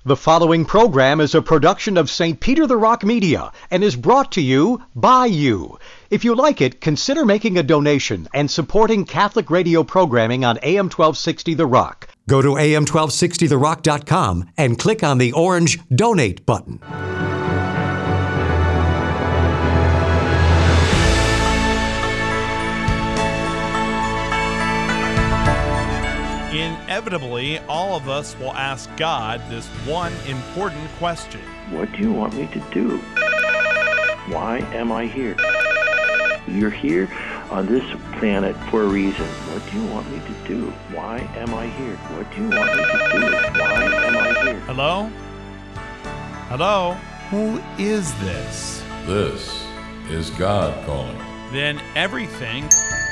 The following program is a production of St. Peter the Rock Media and is brought to you by you. If you like it, consider making a donation and supporting Catholic radio programming on AM 1260 The Rock. Go to am1260therock.com and click on the orange Donate button. Inevitably, all of us will ask God this one important question. What do you want me to do? Why am I here? You're here on this planet for a reason. What do you want me to do? Why am I here? What do you want me to do? Why am I here? Hello? Hello? Who is this? This is God calling. Then everything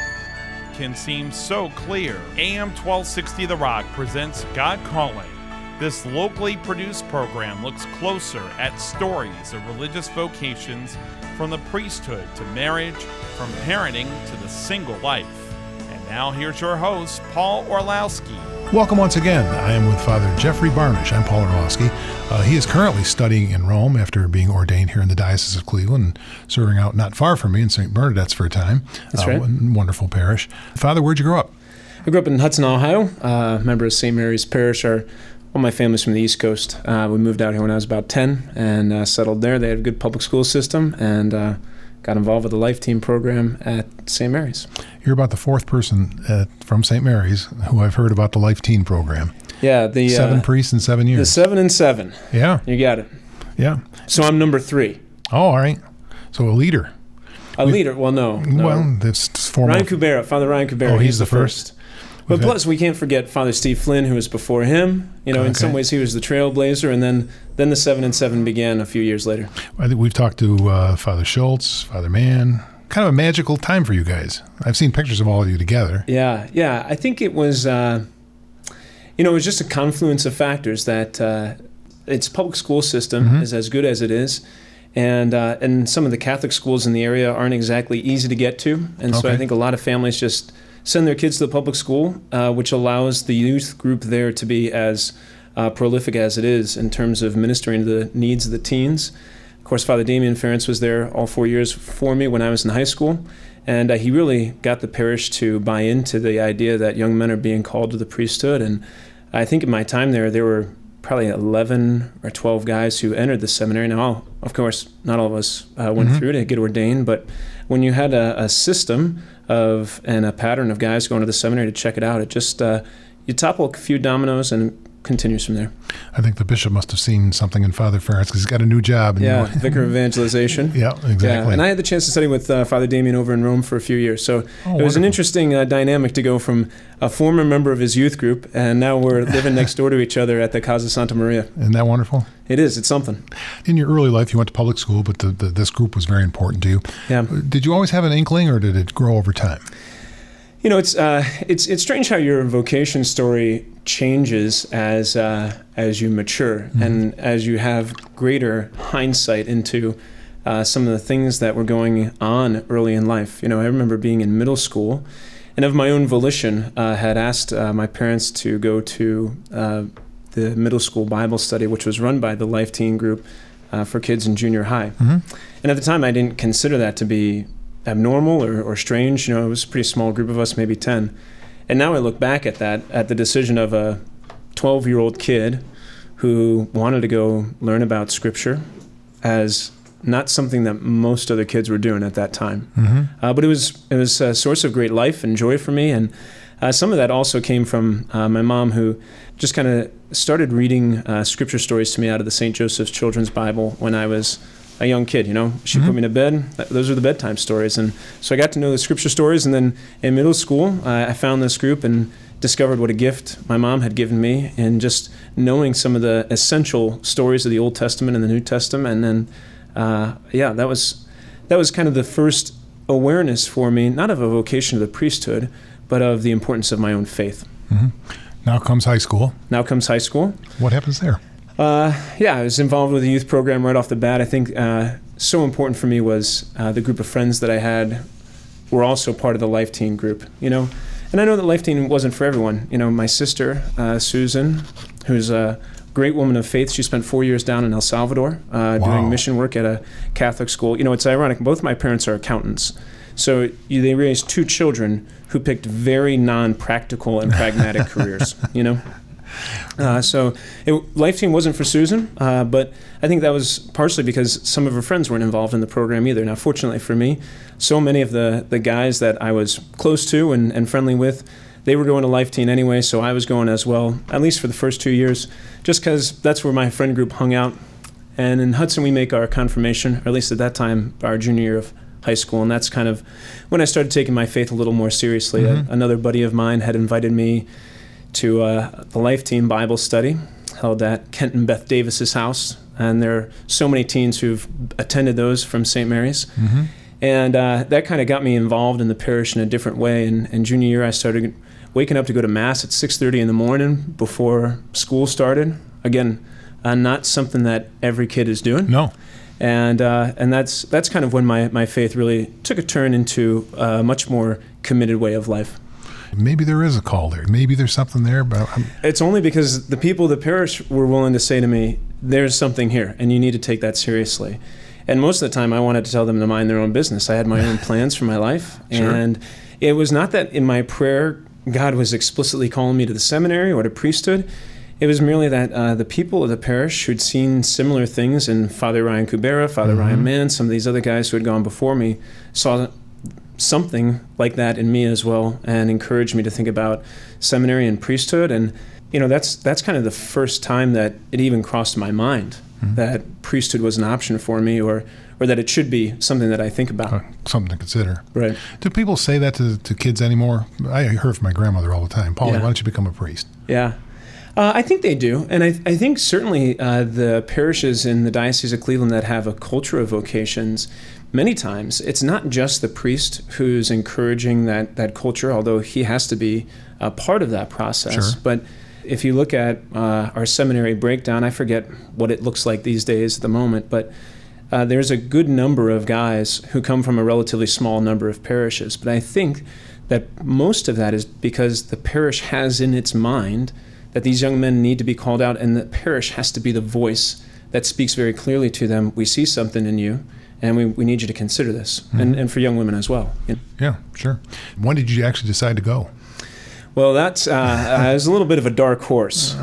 can seem so clear. AM 1260 The Rock presents God Calling. This locally produced program looks closer at stories of religious vocations, from the priesthood to marriage, from parenting to the single life. And now here's your host, Paul Orlowski. Welcome once again. I am with Father Jeffrey Barnish. I'm Paul Orlowski. He is currently studying in Rome after being ordained here in the Diocese of Cleveland and serving out not far from me in St. Bernadette's for a time. That's right. Wonderful parish. Father, where'd you grow up? I grew up in Hudson, Ohio, member of St. Mary's Parish. All my family's from the East Coast. We moved out here when I was about 10 and settled there. They had a good public school system and got involved with the Life Team program at St. Mary's. You're about the fourth person from St. Mary's who I've heard about the Life Team program. Yeah. The 7 priests in 7 years. The 7 and 7. Yeah. You got it. Yeah. So I'm number 3. Oh, all right. So a leader. Leader? Well, no. Well, this formal. Ryan Kubera, Father Ryan Kubera. Oh, he's the first. But plus, we can't forget Father Steve Flynn, who was before him. You know, in some ways, he was the trailblazer, and then the 7 and 7 began a few years later. I think we've talked to Father Schultz, Father Mann. Kind of a magical time for you guys. I've seen pictures of all of you together. Yeah. I think it was, it was just a confluence of factors that its public school system is as good as it is. And some of the Catholic schools in the area aren't exactly easy to get to. And so I think a lot of families just send their kids to the public school, which allows the youth group there to be as prolific as it is in terms of ministering to the needs of the teens. Of course, Father Damian Ference was there all 4 years for me when I was in high school, and he really got the parish to buy into the idea that young men are being called to the priesthood. And I think in my time there were probably 11 or 12 guys who entered the seminary. Now, of course, not all of us went through to get ordained, but when you had a system and a pattern of guys going to the seminary to check it out, it just, you topple a few dominoes and it continues from there. I think the bishop must have seen something in Father Ference because he's got a new job. Yeah, Vicar of Evangelization. Yeah, exactly. Yeah, and I had the chance to study with Father Damien over in Rome for a few years. So it was an interesting dynamic to go from a former member of his youth group, and now we're living next door to each other at the Casa Santa Maria. Isn't that wonderful? It is. It's something. In your early life, you went to public school, but this group was very important to you. Yeah. Did you always have an inkling, or did it grow over time? You know, it's strange how your vocation story changes as you mature and as you have greater hindsight into some of the things that were going on early in life. You know, I remember being in middle school, and of my own volition, had asked my parents to go to the middle school Bible study, which was run by the Life Teen group for kids in junior high. And at the time, I didn't consider that to be abnormal or strange. You know, it was a pretty small group of us, maybe 10. And now I look back at that, at the decision of a 12-year-old kid who wanted to go learn about Scripture as not something that most other kids were doing at that time. But it was a source of great life and joy for me. And some of that also came from my mom, who just kind of started reading Scripture stories to me out of the St. Joseph's Children's Bible when I was a young kid. You know, she put me to bed. Those are the bedtime stories. And so I got to know the Scripture stories. And then in middle school, I found this group and discovered what a gift my mom had given me in just knowing some of the essential stories of the Old Testament and the New Testament. And then, that was kind of the first awareness for me, not of a vocation to the priesthood, but of the importance of my own faith. Now comes high school. What happens there? I was involved with the youth program right off the bat. I think so important for me was the group of friends that I had were also part of the Life Teen group, you know. And I know that Life Teen wasn't for everyone. You know, my sister, Susan, who's great woman of faith. She spent 4 years down in El Salvador doing mission work at a Catholic school. You know, it's ironic. Both my parents are accountants. So they raised 2 children who picked very non-practical and pragmatic careers, you know. Life Team wasn't for Susan, but I think that was partially because some of her friends weren't involved in the program either. Now, fortunately for me, so many of the guys that I was close to and friendly with, they were going to Life Team anyway, so I was going as well, at least for the first 2 years, just because that's where my friend group hung out. And in Hudson, we make our confirmation, or at least at that time, our junior year of high school, and that's kind of when I started taking my faith a little more seriously. Another buddy of mine had invited me to the Life Team Bible study held at Kent and Beth Davis's house, and there are so many teens who've attended those from St. Mary's. And that kind of got me involved in the parish in a different way. And junior year, I started waking up to go to Mass at 6:30 in the morning before school started. Again, not something that every kid is doing. No. And that's kind of when my faith really took a turn into a much more committed way of life. Maybe there is a call there. Maybe there's something there. But it's only because the people of the parish were willing to say to me, there's something here, and you need to take that seriously. And most of the time, I wanted to tell them to mind their own business. I had my own plans for my life. Sure. And it was not that in my prayer, God was explicitly calling me to the seminary or to priesthood. It was merely that the people of the parish who'd seen similar things in Father Ryan Kubera, Father Ryan Mann, some of these other guys who had gone before me, saw something like that in me as well, and encouraged me to think about seminary and priesthood. And you know, that's kind of the first time that it even crossed my mind that priesthood was an option for me, or that it should be something that I think about. Something to consider. Right. Do people say that to kids anymore? I heard from my grandmother all the time, Paulie, why don't you become a priest? Yeah. I think they do. And I think certainly the parishes in the Diocese of Cleveland that have a culture of vocations, many times it's not just the priest who's encouraging that culture, although he has to be a part of that process. Sure. But if you look at our seminary breakdown, I forget what it looks like these days at the moment, but there's a good number of guys who come from a relatively small number of parishes. But I think that most of that is because the parish has in its mind that these young men need to be called out, and the parish has to be the voice that speaks very clearly to them. We see something in you, and we need you to consider this, and for young women as well. Yeah, sure. When did you actually decide to go? Well, that's was a little bit of a dark horse.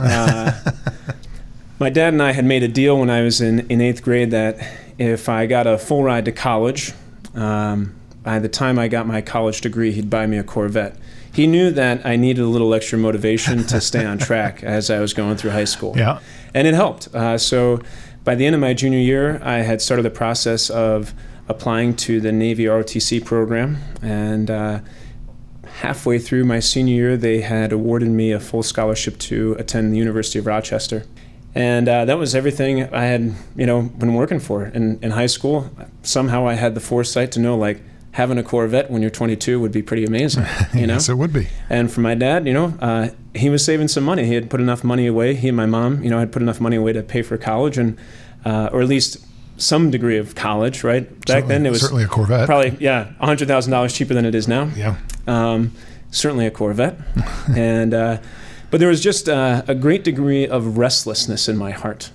My dad and I had made a deal when I was in 8th grade that if I got a full ride to college, by the time I got my college degree, he'd buy me a Corvette. He knew that I needed a little extra motivation to stay on track as I was going through high school. Yeah. And it helped. So by the end of my junior year, I had started the process of applying to the Navy ROTC program. And halfway through my senior year, they had awarded me a full scholarship to attend the University of Rochester. And that was everything I had, been working for in high school. Somehow I had the foresight to know, having a Corvette when you're 22 would be pretty amazing, Yes, it would be. And for my dad, he was saving some money. He had put enough money away. He and my mom, had put enough money away to pay for college, and or at least some degree of college, right? Back then it was certainly a Corvette. Probably, $100,000 cheaper than it is now. Yeah. Certainly a Corvette. And but there was just a great degree of restlessness in my heart.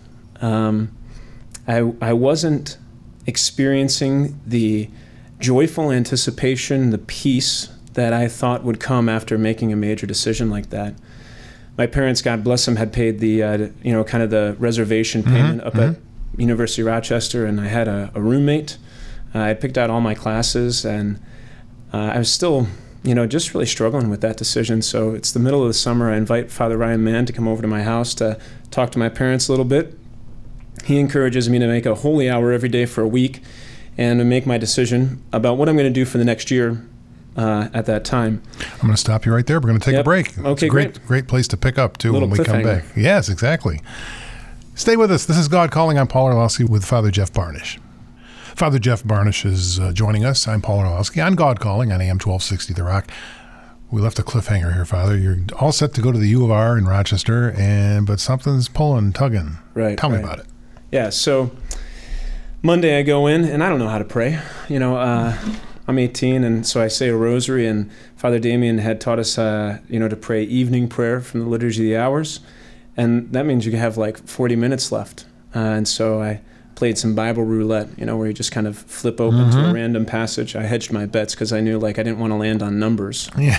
I wasn't experiencing the joyful anticipation, the peace that I thought would come after making a major decision like that. My parents, God bless them, had paid the kind of the reservation payment up at University of Rochester, and I had a roommate. I picked out all my classes, and I was still just really struggling with that decision. So it's the middle of the summer. I invite Father Ryan Mann to come over to my house to talk to my parents a little bit. He encourages me to make a holy hour every day for a week and to make my decision about what I'm going to do for the next year at that time. I'm going to stop you right there. We're going to take a break. Okay, it's a great place to pick up, too, when we come back. Yes, exactly. Stay with us. This is God Calling. I'm Paul Orlowski with Father Jeff Barnish. Father Jeff Barnish is joining us. I'm Paul Orlowski on God Calling on AM 1260 The Rock. We left a cliffhanger here, Father. You're all set to go to the U of R in Rochester, but something's tugging. Right. Tell me about it. Yeah, so Monday I go in, and I don't know how to pray. I'm 18, and so I say a rosary, and Father Damien had taught us, to pray evening prayer from the Liturgy of the Hours. And that means you have like 40 minutes left. And so I played some Bible roulette, where you just kind of flip open to a random passage. I hedged my bets because I knew I didn't want to land on numbers. Yeah.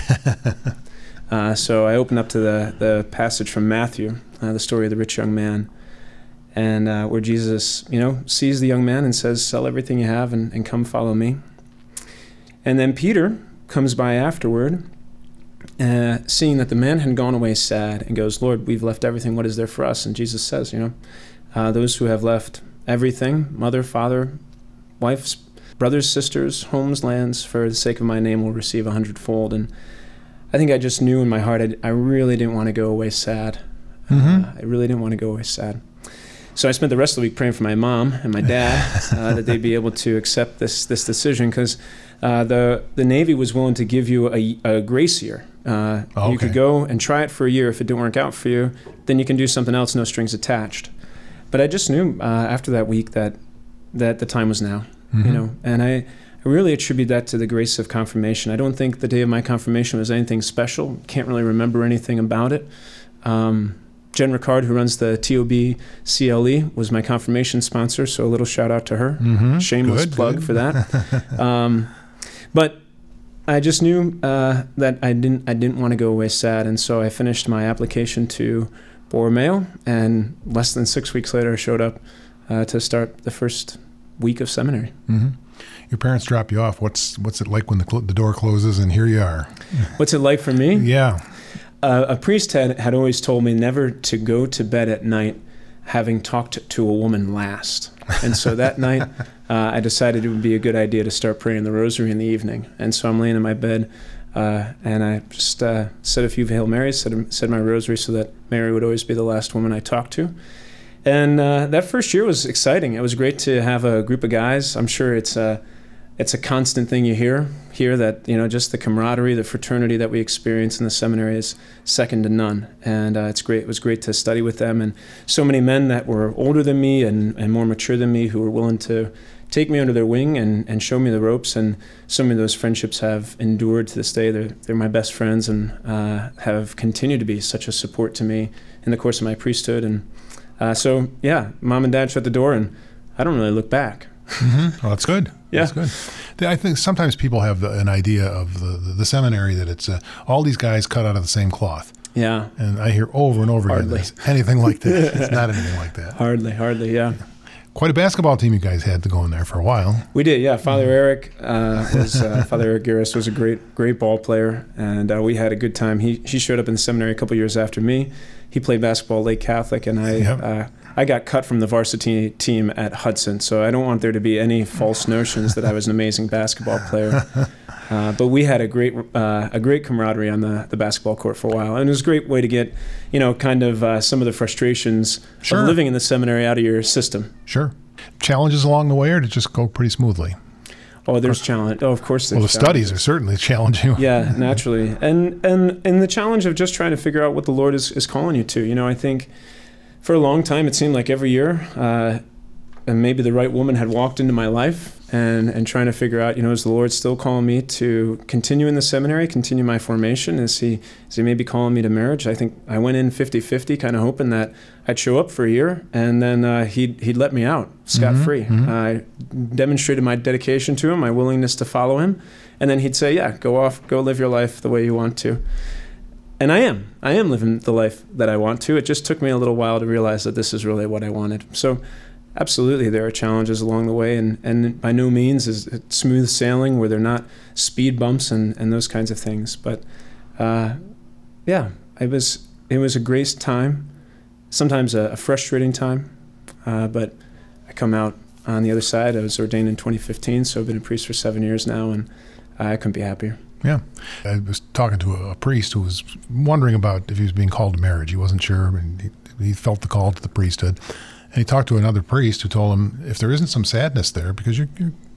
So I opened up to the passage from Matthew, the story of the rich young man, and where Jesus, sees the young man and says, "Sell everything you have and come follow me." And then Peter comes by afterward, seeing that the man had gone away sad, and goes, "Lord, we've left everything. What is there for us?" And Jesus says, those who have left everything, mother, father, wives, brothers, sisters, homes, lands, for the sake of my name will receive 100-fold. And I think I just knew in my heart I really didn't want to go away sad. I really didn't want to go away sad. So I spent the rest of the week praying for my mom and my dad that they'd be able to accept this decision, because the Navy was willing to give you a grace year. You could go and try it for a year. If it didn't work out for you, then you can do something else, no strings attached. But I just knew after that week that the time was now, and I really attribute that to the grace of confirmation. I don't think the day of my confirmation was anything special. Can't really remember anything about it. Jen Ricard, who runs the TOB CLE, was my confirmation sponsor, so a little shout out to her. Shameless plug for that. But I just knew that I didn't want to go away sad, and so I finished my application to Borromeo, and less than 6 weeks later I showed up to start the first week of seminary. Your parents drop you off. What's it like when the door closes and here you are? What's it like for me? Yeah. A priest had always told me never to go to bed at night having talked to a woman last. And so that night I decided it would be a good idea to start praying the rosary in the evening. And so I'm laying in my bed and I just said a few Hail Marys, said my rosary so that Mary would always be the last woman I talked to. And that first year was exciting. It was great to have a group of guys. I'm sure it's a constant thing you hear that, just the camaraderie, the fraternity that we experience in the seminary is second to none. And it's great. It was great to study with them, and so many men that were older than me and more mature than me who were willing to take me under their wing and show me the ropes. And so many of those friendships have endured to this day. They're my best friends and have continued to be such a support to me in the course of my priesthood. And so, Mom and Dad shut the door, and I don't really look back. Well, that's good. Yeah. That's good. I think sometimes people have an idea of the seminary that it's all these guys cut out of the same cloth. Yeah. And I hear over and over again, anything like that. It's not anything like that. Hardly, yeah. Quite a basketball team you guys had to go in there for a while. We did, yeah. Father Eric Father Eric Garris was a great ball player, and we had a good time. He showed up in the seminary a couple years after me. He played basketball at Lake Catholic, and I got cut from the varsity team at Hudson, so I don't want there to be any false notions that I was an amazing basketball player. But we had a great camaraderie on the basketball court for a while, and it was a great way to get, kind of some of the frustrations of living in the seminary out of your system. Sure. Challenges along the way, or did it just go pretty smoothly? Oh, there's challenge. Oh, of course there's the studies are certainly challenging. Yeah, naturally. And the challenge of just trying to figure out what the Lord is calling you to. I think for a long time it seemed like every year and maybe the right woman had walked into my life, and trying to figure out, is the Lord still calling me to continue in the seminary, continue my formation? Is he maybe calling me to marriage? I think I went in 50-50, kind of hoping that I'd show up for a year, and then he'd let me out scot-free. I demonstrated my dedication to him, my willingness to follow him, and then he'd say, go live your life the way you want to. And I am living the life that I want to. It just took me a little while to realize that this is really what I wanted. So absolutely, there are challenges along the way, and by no means is it smooth sailing where they're not speed bumps and those kinds of things. But it was a great time, sometimes a frustrating time, but I come out on the other side. I was ordained in 2015, so I've been a priest for 7 years now, and I couldn't be happier. Yeah. I was talking to a priest who was wondering about if he was being called to marriage. He wasn't sure, and he felt the call to the priesthood. And he talked to another priest who told him, if there isn't some sadness there, because you're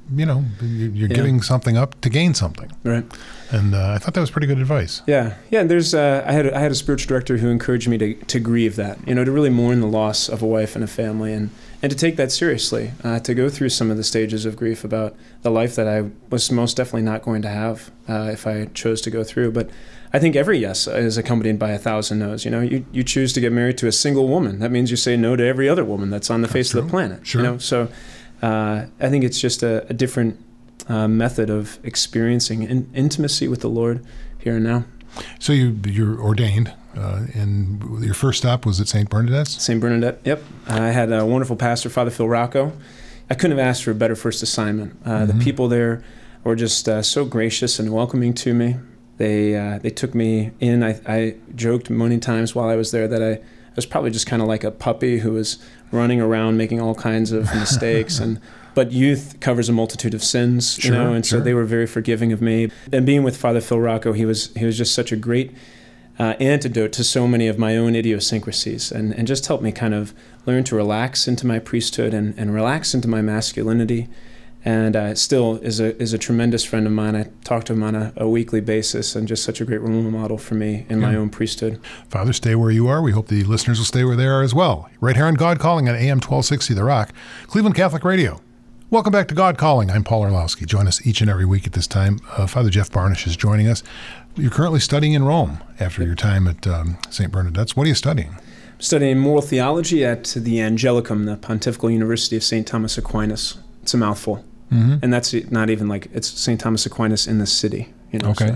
you're giving something up to gain something. Right. And I thought that was pretty good advice. Yeah. And there's I had a spiritual director who encouraged me to grieve that, to really mourn the loss of a wife and a family, and to take that seriously, to go through some of the stages of grief about the life that I was most definitely not going to have if I chose to go through. But I think every yes is accompanied by 1,000 no's. You choose to get married to a single woman. That means you say no to every other woman that's on the face of the planet. Sure. So I think it's just a different method of experiencing intimacy with the Lord here and now. So you're ordained, and your first stop was at St. Bernadette's? St. Bernadette, yep. I had a wonderful pastor, Father Phil Rocco. I couldn't have asked for a better first assignment. The people there were just so gracious and welcoming to me. They took me in. I joked many times while I was there that I was probably just kind of like a puppy who was running around making all kinds of mistakes. But youth covers a multitude of sins, so they were very forgiving of me. And being with Father Phil Rocco, he was just such a great antidote to so many of my own idiosyncrasies, and just helped me kind of learn to relax into my priesthood and relax into my masculinity. And still is a tremendous friend of mine. I talk to him on a weekly basis, and just such a great role model for me in my own priesthood. Father, stay where you are. We hope the listeners will stay where they are as well. Right here on God Calling on AM 1260 The Rock, Cleveland Catholic Radio. Welcome back to God Calling. I'm Paul Orlowski. Join us each and every week at this time. Father Jeff Barnish is joining us. You're currently studying in Rome after your time at St. Bernadette's. What are you studying? I'm studying moral theology at the Angelicum, the Pontifical University of St. Thomas Aquinas. It's a mouthful. Mm-hmm. And that's not even it's St. Thomas Aquinas in the city. Okay.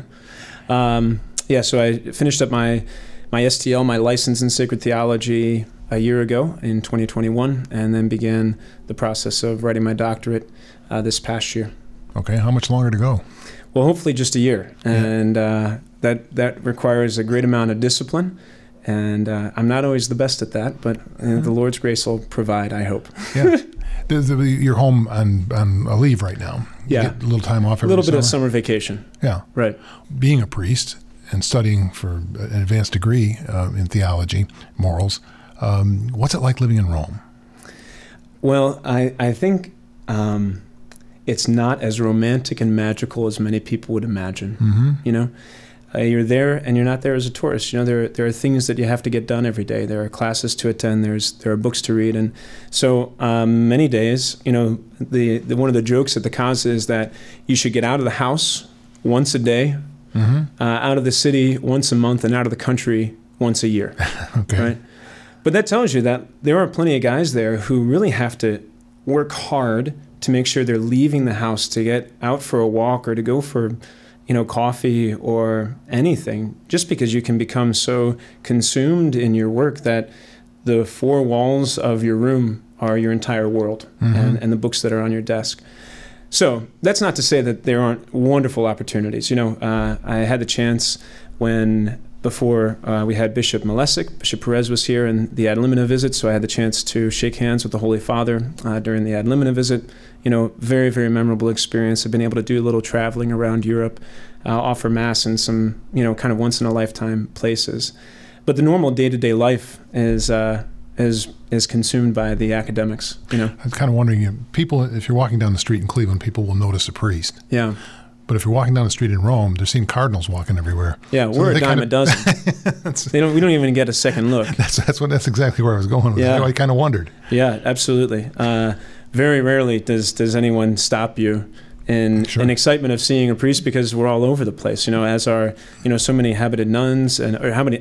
So I finished up my STL, my license in sacred theology, a year ago in 2021, and then began the process of writing my doctorate this past year. Okay. How much longer to go? Well, hopefully just a year. And that requires a great amount of discipline. And I'm not always the best at that, but the Lord's grace will provide, I hope. Yeah. You're home on a leave right now. You get a little time off every summer. A little bit of summer vacation. Yeah. Right. Being a priest and studying for an advanced degree in theology, morals, what's it like living in Rome? Well, I think it's not as romantic and magical as many people would imagine. Mm-hmm. You're there, and you're not there as a tourist. There are things that you have to get done every day. There are classes to attend. There are books to read, and so many days. The one of the jokes at the casa is that you should get out of the house once a day, out of the city once a month, and out of the country once a year. Okay. Right? But that tells you that there are plenty of guys there who really have to work hard to make sure they're leaving the house to get out for a walk or to go for coffee or anything, just because you can become so consumed in your work that the four walls of your room are your entire world, and the books that are on your desk. So that's not to say that there aren't wonderful opportunities. I had the chance before we had Bishop Malesic, Bishop Perez was here in the ad limina visit, so I had the chance to shake hands with the Holy Father during the ad limina visit. Very, very memorable experience. I've been able to do a little traveling around Europe, offer Mass in some, kind of once-in-a-lifetime places. But the normal day-to-day life is consumed by the academics, I was kind of wondering, people, if you're walking down the street in Cleveland, people will notice a priest. Yeah. But if you're walking down the street in Rome, they're seeing cardinals walking everywhere. Yeah, we're a dime a dozen. We don't even get a second look. That's exactly where I was going with it. I kind of wondered. Yeah, absolutely. Very rarely does anyone stop you in excitement of seeing a priest, because we're all over the place. As are so many habited nuns and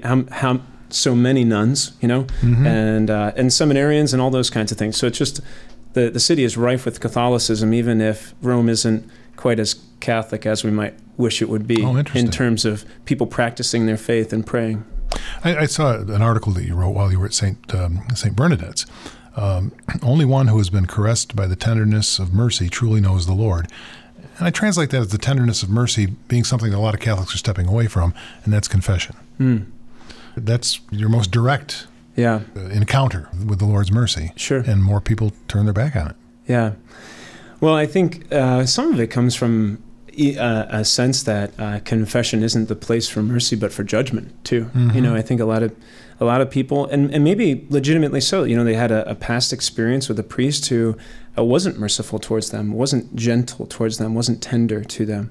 so many nuns. And seminarians and all those kinds of things. So it's just the city is rife with Catholicism, even if Rome isn't quite as Catholic as we might wish it would be in terms of people practicing their faith and praying. I saw an article that you wrote while you were at St. Bernadette's. Only one who has been caressed by the tenderness of mercy truly knows the Lord. And I translate that as the tenderness of mercy being something that a lot of Catholics are stepping away from, and that's confession. That's your most direct encounter with the Lord's mercy. Sure. And more people turn their back on it. Yeah. Well, I think some of it comes from a sense that confession isn't the place for mercy, but for judgment too. I think a lot a lot of people, and maybe legitimately so, they had a past experience with a priest who wasn't merciful towards them, wasn't gentle towards them, wasn't tender to them.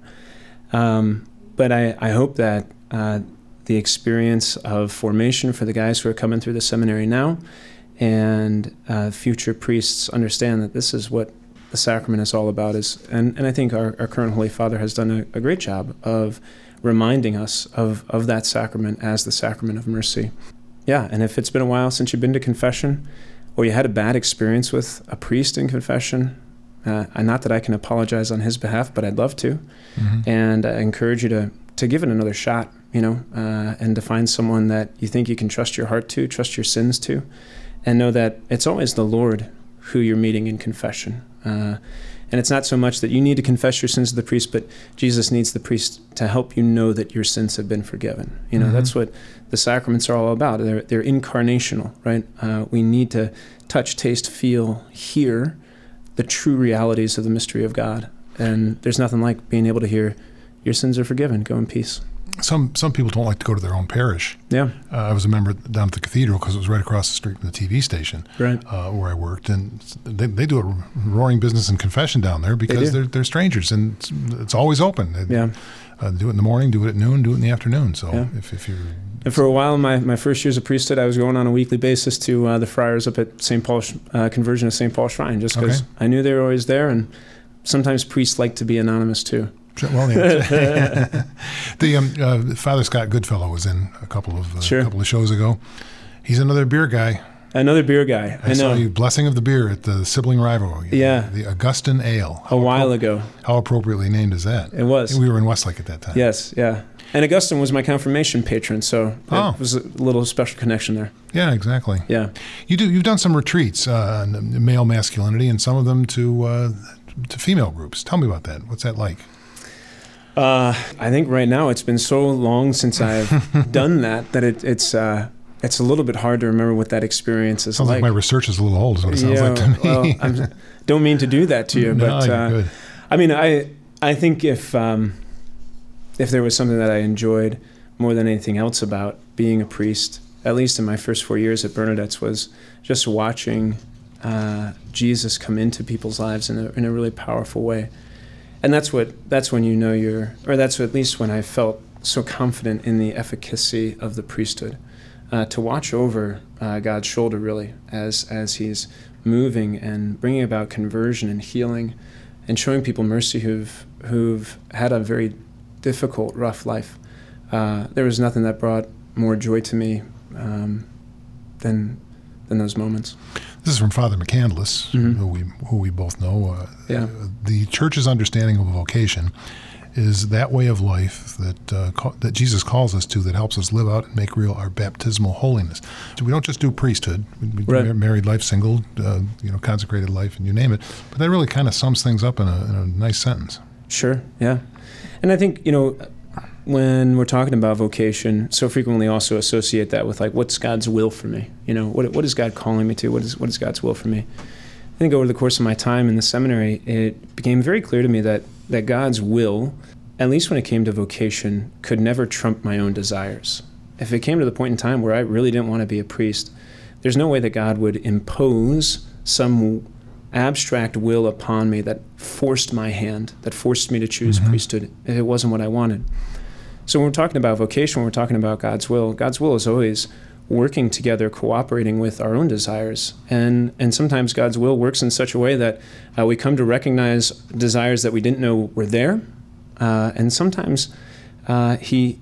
But I hope that the experience of formation for the guys who are coming through the seminary now and future priests understand that this is what the sacrament is all about. And I think our current Holy Father has done a great job of reminding us of that sacrament as the sacrament of mercy. Yeah, and if it's been a while since you've been to confession, or you had a bad experience with a priest in confession, not that I can apologize on his behalf, but I'd love to. Mm-hmm. And I encourage you to give it another shot, and to find someone that you think you can trust your heart to, trust your sins to, and know that it's always the Lord who you're meeting in confession. And it's not so much that you need to confess your sins to the priest, but Jesus needs the priest to help you know that your sins have been forgiven. Mm-hmm. That's what the sacraments are all about. They're incarnational, right? We need to touch, taste, feel, hear the true realities of the mystery of God. And there's nothing like being able to hear, your sins are forgiven, go in peace. Some people don't like to go to their own parish. Yeah. I was a member down at the cathedral because it was right across the street from the TV station, right, where I worked. And they do a roaring business in confession down there because they're strangers, and it's always open. Yeah. Do it in the morning, do it at noon, do it in the afternoon. So if you're... And for a while, my first years of priesthood, I was going on a weekly basis to the friars up at St. Paul's, Conversion of St. Paul Shrine, just because I knew they were always there, and sometimes priests like to be anonymous too. Well, yeah. The Father Scott Goodfellow was in a couple of shows ago. He's another beer guy. Another beer guy. I know. Saw you Blessing of the Beer at the sibling rival. Yeah. The Augustin Ale. A while ago. How appropriately named is that? It was. We were in Westlake at that time. Yes, yeah. And Augustine was my confirmation patron, so it was a little special connection there. Yeah, exactly. Yeah. You've done some retreats on male masculinity, and some of them to female groups. Tell me about that. What's that like? I think right now it's been so long since I've done that it's a little bit hard to remember what that experience is Sounds like my research is a little old, is what it sounds like to me. Well, I don't mean to do that to you, but you're good. I mean, I think if there was something that I enjoyed more than anything else about being a priest, at least in my first 4 years at Bernadette's, was just watching Jesus come into people's lives in a really powerful way. And that's when you know that's at least when I felt so confident in the efficacy of the priesthood, to watch over God's shoulder really as he's moving and bringing about conversion and healing and showing people mercy who've had a very difficult, rough life. There was nothing that brought more joy to me than those moments. This is from Father McCandless, who we both know. The Church's understanding of a vocation is that way of life that Jesus calls us to, that helps us live out and make real our baptismal holiness. So we don't just do priesthood, we do married life, single, consecrated life, and you name it. But that really kind of sums things up in a nice sentence. Sure, yeah. And I think, when we're talking about vocation, so frequently also associate that with what's God's will for me? What is God calling me to? What is God's will for me? I think over the course of my time in the seminary, it became very clear to me that God's will, at least when it came to vocation, could never trump my own desires. If it came to the point in time where I really didn't want to be a priest, there's no way that God would impose some abstract will upon me that forced my hand, that forced me to choose priesthood if it wasn't what I wanted. So when we're talking about vocation, when we're talking about God's will is always working together, cooperating with our own desires. And sometimes God's will works in such a way that we come to recognize desires that we didn't know were there. And sometimes He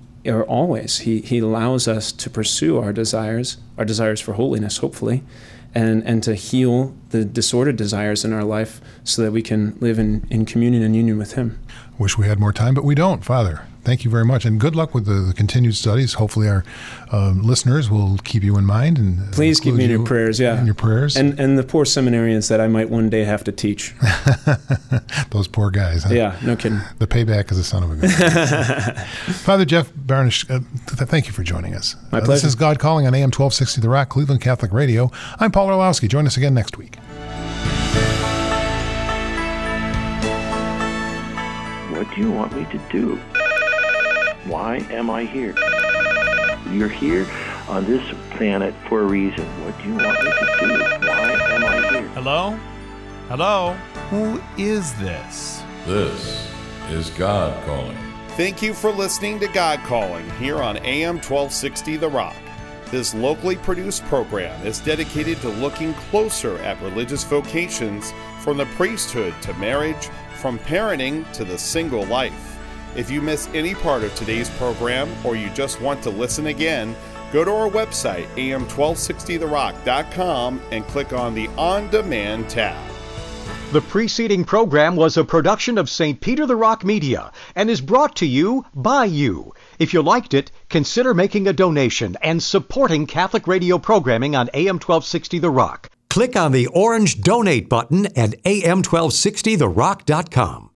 allows us to pursue our desires for holiness, hopefully, and to heal the disordered desires in our life so that we can live in communion and union with Him. Wish we had more time, but we don't, Father. Thank you very much, and good luck with the continued studies. Hopefully our listeners will keep you in mind. And please keep me in your prayers, In your prayers. And the poor seminarians that I might one day have to teach. Those poor guys, huh? Yeah, no kidding. The payback is a son of a gun. Father Jeff Barnish, thank you for joining us. My pleasure. This is God Calling on AM 1260 The Rock, Cleveland Catholic Radio. I'm Paul Orlowski. Join us again next week. What do you want me to do? Why am I here? You're here on this planet for a reason. What do you want me to do? Why am I here? Hello? Hello? Who is this? This is God calling. Thank you for listening to God Calling here on AM 1260 The Rock. This locally produced program is dedicated to looking closer at religious vocations, from the priesthood to marriage, from parenting to the single life. If you missed any part of today's program or you just want to listen again, go to our website, am1260therock.com, and click on the On Demand tab. The preceding program was a production of St. Peter the Rock Media and is brought to you by you. If you liked it, consider making a donation and supporting Catholic radio programming on AM 1260 The Rock. Click on the orange Donate button at am1260therock.com.